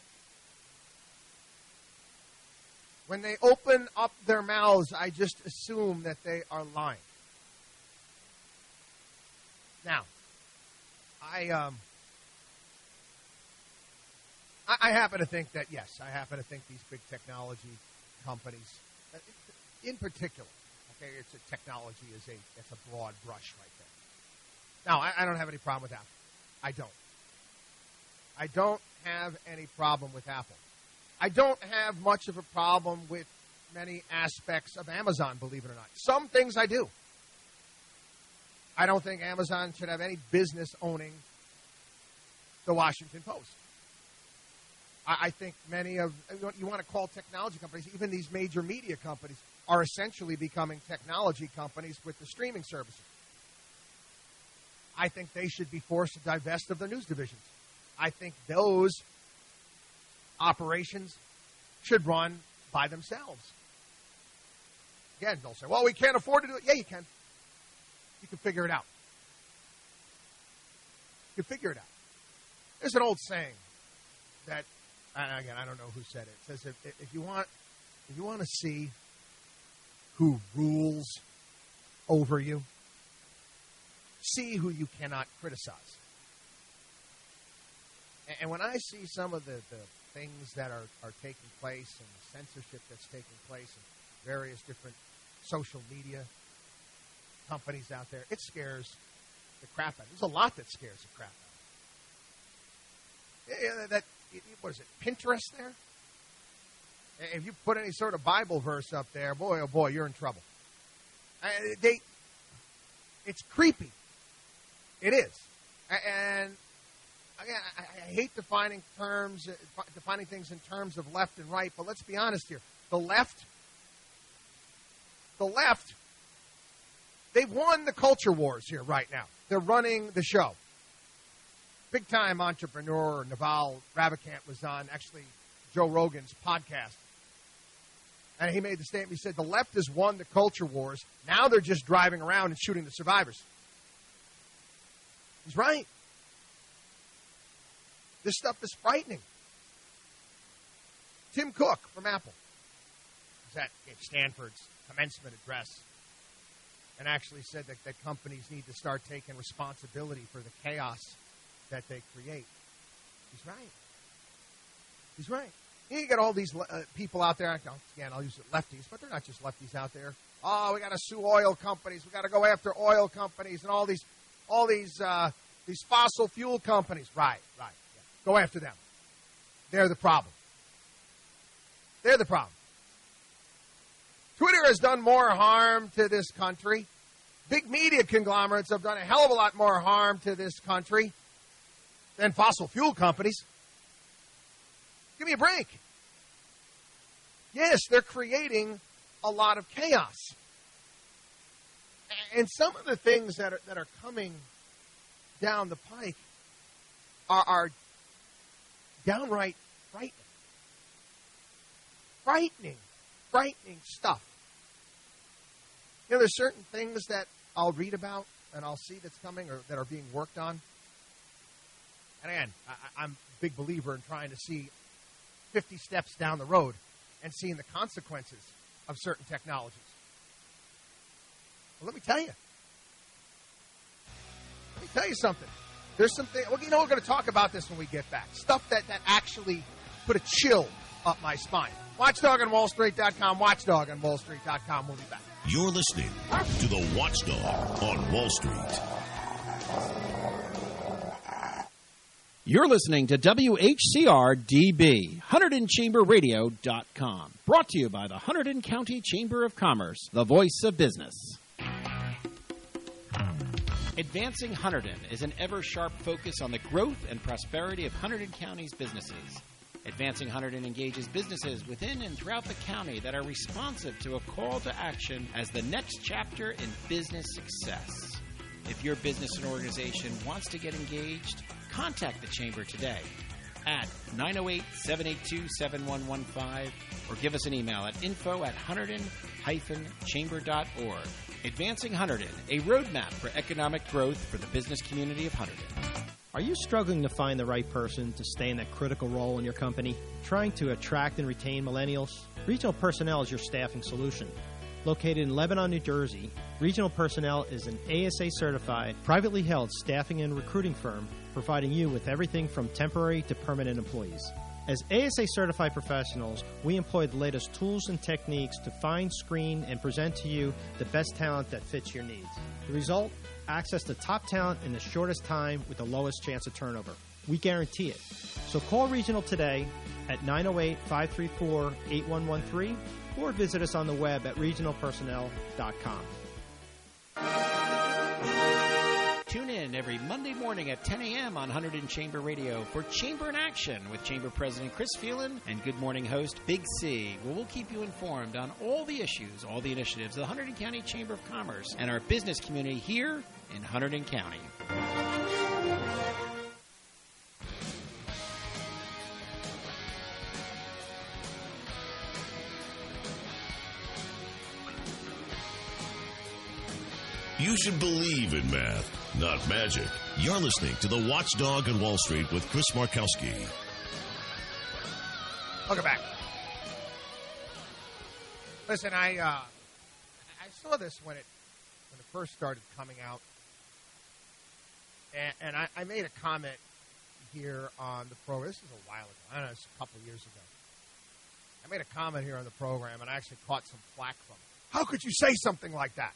S11: When they open up their mouths, I just assume that they are lying. Now, I um, I, I happen to think that, yes, I happen to think these big technology companies, in particular, okay, it's a technology is a it's a broad brush right there. Now, I, I don't have any problem with Apple. I don't. I don't have any problem with Apple. I don't have much of a problem with many aspects of Amazon, believe it or not. Some things I do. I don't think Amazon should have any business owning the Washington Post. I, I think many of, you want to call technology companies, even these major media companies, are essentially becoming technology companies with the streaming services. I think they should be forced to divest of their news divisions. I think those operations should run by themselves. Again, they'll say, well, we can't afford to do it. Yeah, you can. You can figure it out. You can figure it out. There's an old saying that, and again, I don't know who said it. It says, if, if you want, if you want to see who rules over you, see who you cannot criticize. And, and when I see some of the, the things that are, are taking place and the censorship that's taking place in various different social media companies out there, it scares the crap out of me. There's a lot that scares the crap out of me. Yeah, that, what is it, Pinterest there? If you put any sort of Bible verse up there, boy, oh boy, you're in trouble. Uh, they, it's creepy. It is. And again, I, I hate defining terms, defining things in terms of left and right, but let's be honest here. The left, the left, they've won the culture wars here right now. They're running the show. Big-time entrepreneur Naval Ravikant was on, actually, Joe Rogan's podcast. And he made the statement, he said, the left has won the culture wars. Now they're just driving around and shooting the survivors. He's right. This stuff is frightening. Tim Cook from Apple was at Stanford's commencement address and actually said that, that companies need to start taking responsibility for the chaos that they create. He's right. He's right. You got all these uh, people out there, again, I'll use it lefties, but they're not just lefties out there. Oh, we got to sue oil companies. We got to go after oil companies and all these all these uh, these fossil fuel companies. Right, right. Yeah. Go after them. They're the problem. They're the problem. Twitter has done more harm to this country. Big media conglomerates have done a hell of a lot more harm to this country than fossil fuel companies. Give me a break. Yes, they're creating a lot of chaos. And some of the things that are, that are coming down the pike are, are downright frightening. Frightening. Frightening stuff. You know, there's certain things that I'll read about and I'll see that's coming or that are being worked on. And again, I, I'm a big believer in trying to see fifty steps down the road and seeing the consequences of certain technologies. Well, let me tell you. Let me tell you something. There's something, well, you know, we're going to talk about this when we get back. Stuff that, that actually put a chill up my spine. watchdog on wall street dot com, watchdog on wall street dot com. We'll be back.
S8: You're listening to the Watchdog on Wall Street.
S7: You're listening to W H C R D B, Hunterdon Chamber Radio dot com. Brought to you by the Hunterdon County Chamber of Commerce, the voice of business. Advancing Hunterdon is an ever-sharp focus on the growth and prosperity of Hunterdon County's businesses. Advancing Hunterdon engages businesses within and throughout the county that are responsive to a call to action as the next chapter in business success. If your business and organization wants to get engaged, contact the Chamber today at nine oh eight, seven eight two, seven one one five or give us an email at info at hunterdon dash chamber dot org. Advancing Hunterdon, a roadmap for economic growth for the business community of Hunterdon.
S21: Are you struggling to find the right person to stay in that critical role in your company? Trying to attract and retain millennials? Regional Personnel is your staffing solution. Located in Lebanon, New Jersey, Regional Personnel is an A S A-certified, privately held staffing and recruiting firm providing you with everything from temporary to permanent employees. As A S A-certified professionals, we employ the latest tools and techniques to find, screen, and present to you the best talent that fits your needs. The result? Access to top talent in the shortest time with the lowest chance of turnover. We guarantee it. So call Regional today at nine oh eight, five three four, eight one one three or visit us on the web at regional personnel dot com.
S7: Tune in every Monday morning at ten a.m. on Hunterdon Chamber Radio for Chamber in Action with Chamber President Chris Phelan and Good Morning host Big C, where we'll keep you informed on all the issues, all the initiatives of the Hunterdon County Chamber of Commerce and our business community here in Hunterdon County.
S8: You should believe in math, not magic. You're listening to the Watchdog on Wall Street with Chris Markowski.
S11: Welcome back. Listen, I uh, I saw this when it when it first started coming out, and, and I, I made a comment here on the program. This is a while ago. I don't know, it's a couple of years ago. I made a comment here on the program, and I actually caught some flack from it. How could you say something like that?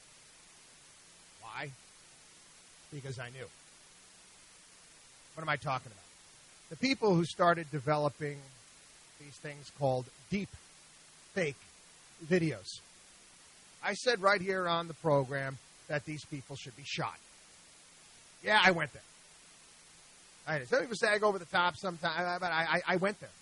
S11: Why? Because I knew. What am I talking about? The people who started developing these things called deep fake videos. I said right here on the program that these people should be shot. Yeah, I went there. I did. Some people say I go over the top sometimes, but I, I, I went there.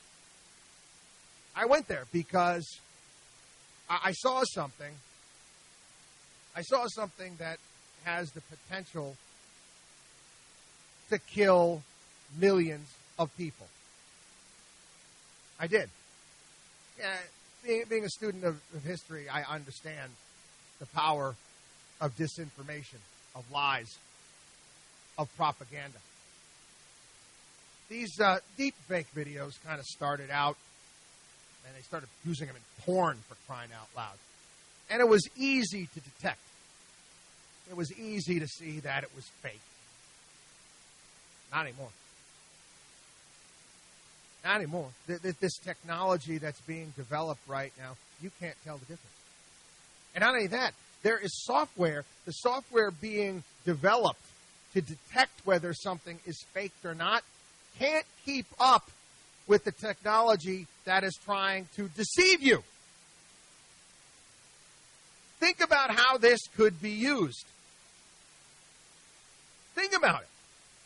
S11: I went there because I, I saw something. I saw something that has the potential to kill millions of people. I did. Yeah, being, being a student of, of history, I understand the power of disinformation, of lies, of propaganda. These uh, deep fake videos kind of started out, and they started using them in porn, for crying out loud. And it was easy to detect. It was easy to see that it was fake. Not anymore. Not anymore. This technology that's being developed right now, you can't tell the difference. And not only that, there is software, the software being developed to detect whether something is faked or not, can't keep up with the technology that is trying to deceive you. Think about how this could be used. Think about it.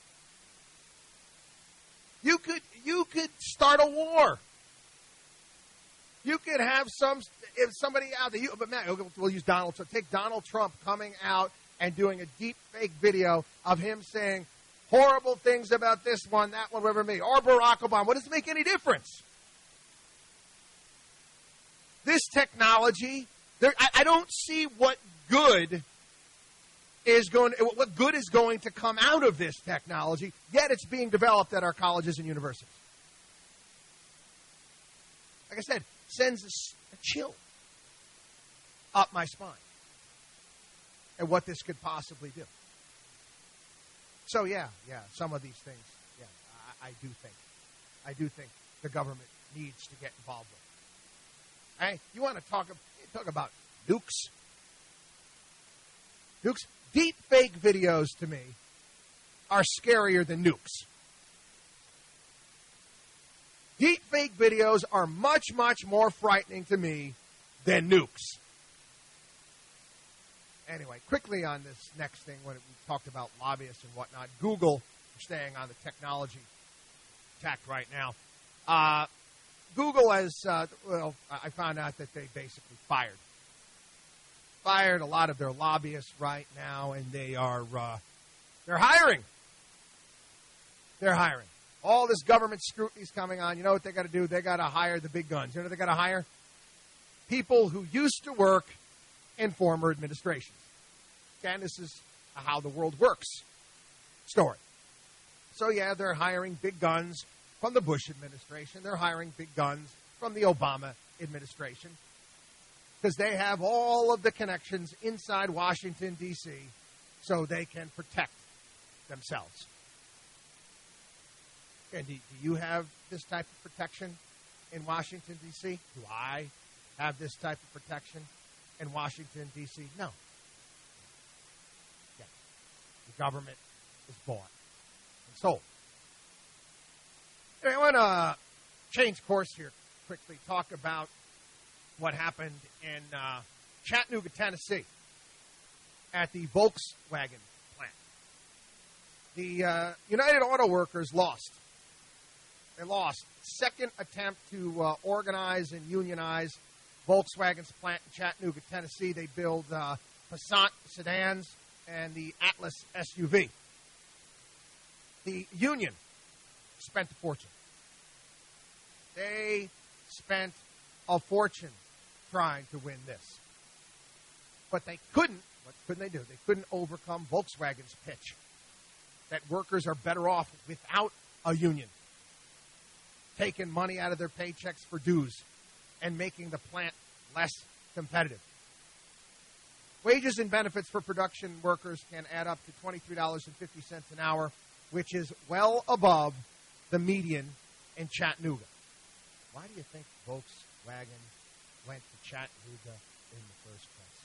S11: You could you could start a war. You could have some if somebody out there. You, but Matt, we'll use Donald Trump. Take Donald Trump coming out and doing a deep fake video of him saying horrible things about this one, that one, whatever me, or Barack Obama. What does it make any difference? This technology, there, I, I don't see what good is going. What good is going to come out of this technology? Yet it's being developed at our colleges and universities. Like I said, sends a, a chill up my spine at what this could possibly do. So yeah, yeah, some of these things, yeah, I, I do think, I do think the government needs to get involved with. Hey, you want to talk, talk about nukes? Nukes? Deep fake videos to me are scarier than nukes. Deep fake videos are much, much more frightening to me than nukes. Anyway, quickly on this next thing, when we talked about lobbyists and whatnot, Google, staying on the technology tack right now, uh, Google has, uh, well, I found out that they basically fired. Fired a lot of their lobbyists right now, and they are, uh, they're hiring. They're hiring. All this government scrutiny is coming on. You know what they got to do? They got to hire the big guns. You know what they got to hire? People who used to work in former administrations. Again, this is a how the world works story. So, yeah, they're hiring big guns from the Bush administration. They're hiring big guns from the Obama administration because they have all of the connections inside Washington, D C, so they can protect themselves. And do, do you have this type of protection in Washington, D C? Do I have this type of protection in Washington, D C? No. Yeah. The government is bought and sold. Anyway, I want to change course here quickly, talk about what happened in uh, Chattanooga, Tennessee, at the Volkswagen plant. The uh, United Auto Workers lost. They lost. Second attempt to uh, organize and unionize Volkswagen's plant in Chattanooga, Tennessee. They build uh, Passat sedans and the Atlas S U V. The union spent a fortune. They spent a fortune trying to win this. But they couldn't. What couldn't they do? They couldn't overcome Volkswagen's pitch that workers are better off without a union, taking money out of their paychecks for dues and making the plant less competitive. Wages and benefits for production workers can add up to twenty-three dollars and fifty cents an hour, which is well above the median in Chattanooga. Why do you think Volkswagen went to Chattanooga in the first place?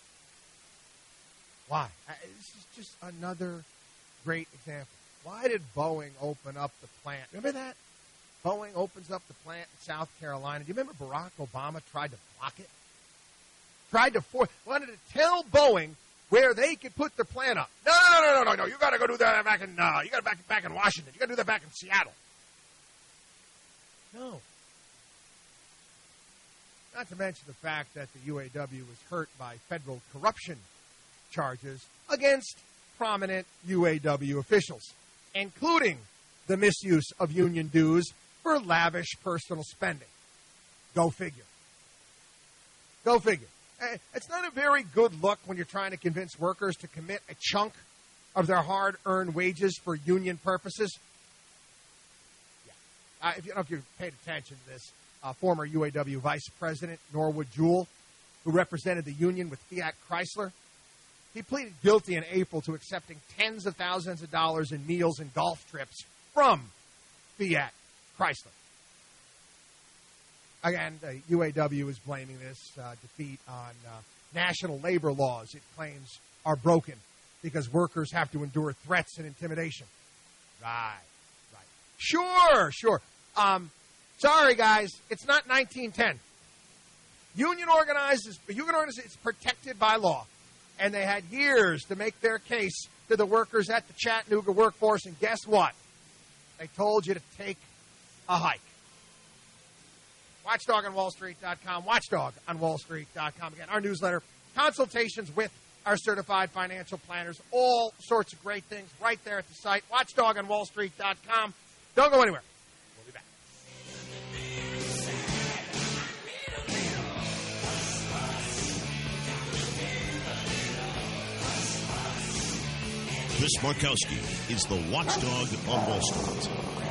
S11: Why? This is just another great example. Why did Boeing open up the plant? Remember that? Boeing opens up the plant in South Carolina. Do you remember Barack Obama tried to block it? Tried to force, wanted to tell Boeing where they could put their plant up. No, no, no, no, no, no. You got to go do that back in. Uh, you got to back back in Washington. You got to do that back in Seattle. No. Not to mention the fact that the U A W was hurt by federal corruption charges against prominent U A W officials, including the misuse of union dues for lavish personal spending. Go figure. Go figure. It's not a very good look when you're trying to convince workers to commit a chunk of their hard-earned wages for union purposes. Yeah. Uh, if you don't know if you've paid attention to this, uh, former U A W Vice President Norwood Jewell, who represented the union with Fiat Chrysler, he pleaded guilty in April to accepting tens of thousands of dollars in meals and golf trips from Fiat Chrysler. Again, the U A W is blaming this uh, defeat on uh, national labor laws it claims are broken because workers have to endure threats and intimidation. Right, right. Sure, sure. Um, sorry, guys, it's not nineteen ten. Union organizers, union organizers, it's protected by law. And they had years to make their case to the workers at the Chattanooga workforce. And guess what? They told you to take a hike. watchdog on wall street dot com, watchdog on wall street dot com. Again, our newsletter, consultations with our certified financial planners, all sorts of great things right there at the site, watchdog on wall street dot com. Don't go anywhere. We'll be back.
S8: Chris Markowski is the watchdog on Wall Street.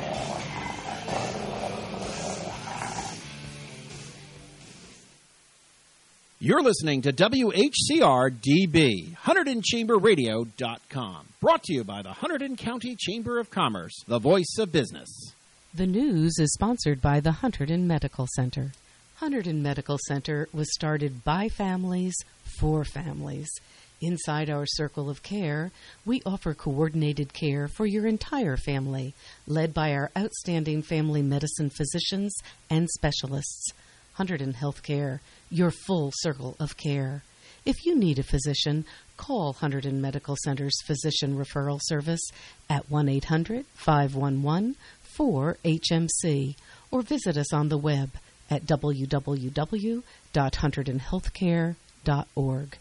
S7: You're listening to W H C R D B, Hunterdon Chamber Radio dot com. Brought to you by the Hunterdon County Chamber of Commerce, the voice of business.
S4: The news is sponsored by the Hunterdon Medical Center. Hunterdon Medical Center was started by families for families. Inside our circle of care, we offer coordinated care for your entire family, led by our outstanding family medicine physicians and specialists. Hunterdon Healthcare, your full circle of care. If you need a physician, call Hunterdon Medical Center's Physician Referral Service at one eight hundred, five one one, four H M C or visit us on the web at w w w dot hunterdon healthcare dot org.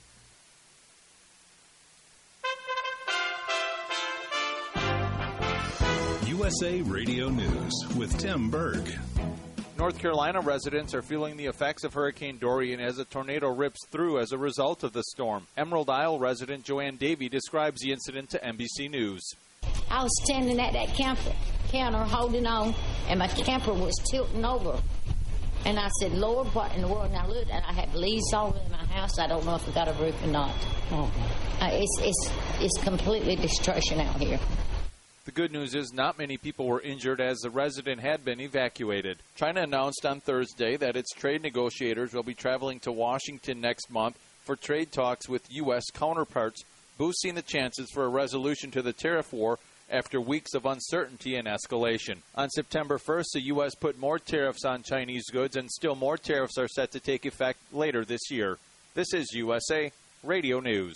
S17: U S A Radio News with Tim Berg.
S2: North Carolina residents are feeling the effects of Hurricane Dorian as a tornado rips through as a result of the storm. Emerald Isle resident Joanne Davey describes the incident to N B C News.
S5: I was standing at that camper counter holding on, and my camper was tilting over. And I said, Lord, what in the world? And I looked, and I had leaves all over my house. I don't know if I got a roof or not. Oh. Uh, it's, it's, it's completely destruction out here.
S2: The good news is not many people were injured as the resident had been evacuated. China announced on Thursday that its trade negotiators will be traveling to Washington next month for trade talks with U S counterparts, boosting the chances for a resolution to the tariff war after weeks of uncertainty and escalation. On September first, the U S put more tariffs on Chinese goods, and still more tariffs are set to take effect later this year. This is U S A Radio News.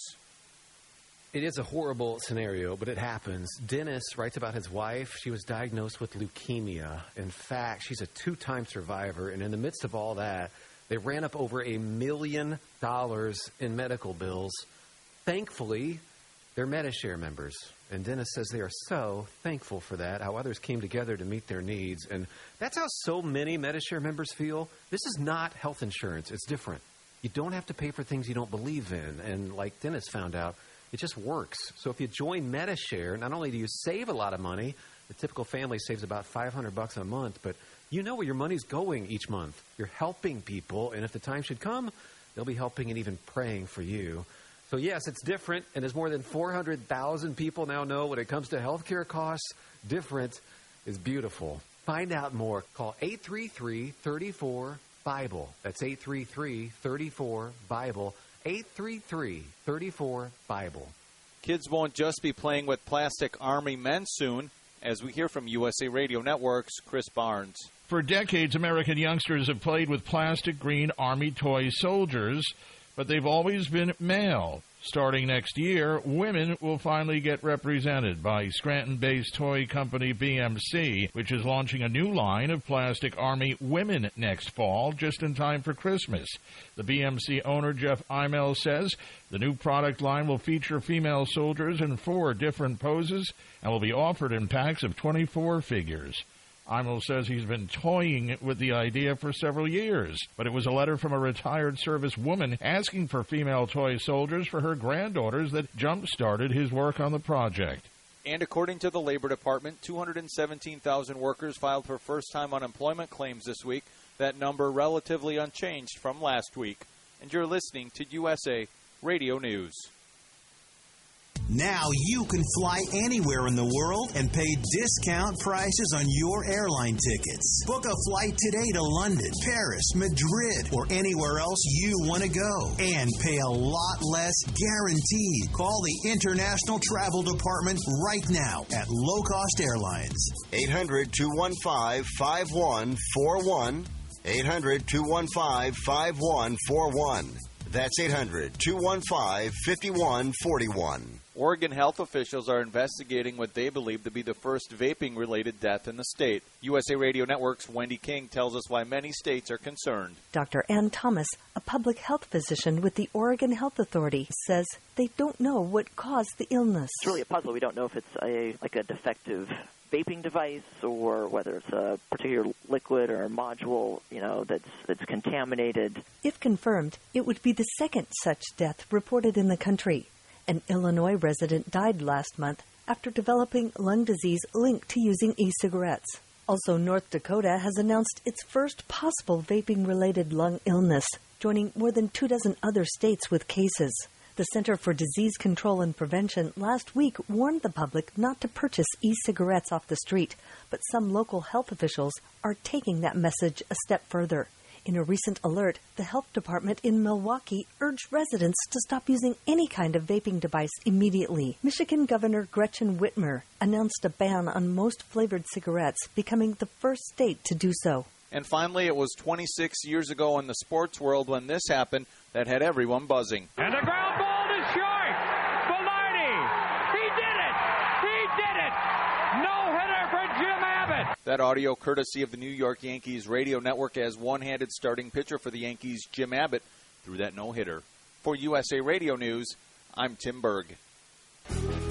S6: It is a horrible scenario, but it happens. Dennis writes about his wife. She was diagnosed with leukemia. In fact, she's a two-time survivor, and in the midst of all that, they ran up over a million dollars in medical bills. Thankfully, they're Medi-Share members, and Dennis says they are so thankful for that, how others came together to meet their needs, and that's how so many Medi-Share members feel. This is not health insurance. It's different. You don't have to pay for things you don't believe in, and like Dennis found out, it just works. So if you join Medi-Share, not only do you save a lot of money, the typical family saves about five hundred bucks a month, but you know where your money's going each month. You're helping people, and if the time should come, they'll be helping and even praying for you. So yes, it's different, and as more than four hundred thousand people now know when it comes to healthcare costs, different is beautiful. Find out more. Call eight three three, three four, BIBLE. That's eight three three, three four, BIBLE. eight three three, three four, BIBLE.
S2: Kids won't just be playing with plastic Army men soon, as we hear from U S A Radio Network's Chris Barnes.
S9: For decades, American youngsters have played with plastic green Army toy soldiers, but they've always been male. Starting next year, women will finally get represented by Scranton-based toy company B M C, which is launching a new line of plastic Army women next fall, just in time for Christmas. The B M C owner, Jeff Imel, says the new product line will feature female soldiers in four different poses and will be offered in packs of twenty-four figures. Imel says he's been toying with the idea for several years, but it was a letter from a retired service woman asking for female toy soldiers for her granddaughters that jump-started his work on the project.
S2: And according to the Labor Department, two hundred seventeen thousand workers filed for first-time unemployment claims this week. That number relatively unchanged from last week. And you're listening to U S A Radio News.
S10: Now you can fly anywhere in the world and pay discount prices on your airline tickets. Book a flight today to London, Paris, Madrid, or anywhere else you want to go. And pay a lot less guaranteed. Call the International Travel Department right now at Low Cost Airlines.
S12: eight hundred, two one five, five one four one. eight hundred, two one five, five one four one. That's eight hundred, two one five, five one four one.
S2: Oregon health officials are investigating what they believe to be the first vaping-related death in the state. U S A Radio Network's Wendy King tells us why many states are concerned.
S13: Doctor Ann Thomas, a public health physician with the Oregon Health Authority, says they don't know what caused the illness.
S28: It's really a puzzle. We don't know if it's a like a defective vaping device or whether it's a particular liquid or a module, you know, that's that's contaminated.
S13: If confirmed, it would be the second such death reported in the country. An Illinois resident died last month after developing lung disease linked to using e-cigarettes. Also, North Dakota has announced its first possible vaping-related lung illness, joining more than two dozen other states with cases. The Center for Disease Control and Prevention last week warned the public not to purchase e-cigarettes off the street, but some local health officials are taking that message a step further. In a recent alert, the health department in Milwaukee urged residents to stop using any kind of vaping device immediately. Michigan Governor Gretchen Whitmer announced a ban on most flavored cigarettes, becoming the first state to do so.
S2: And finally, it was twenty-six years ago in the sports world when this happened that had everyone buzzing.
S1: And the ground ball is short. Velarde, he did it. He did it. No hitter for Jim Abbott.
S2: That audio courtesy of the New York Yankees radio network as one-handed starting pitcher for the Yankees, Jim Abbott, threw that no-hitter. For U S A Radio News, I'm Tim Berg.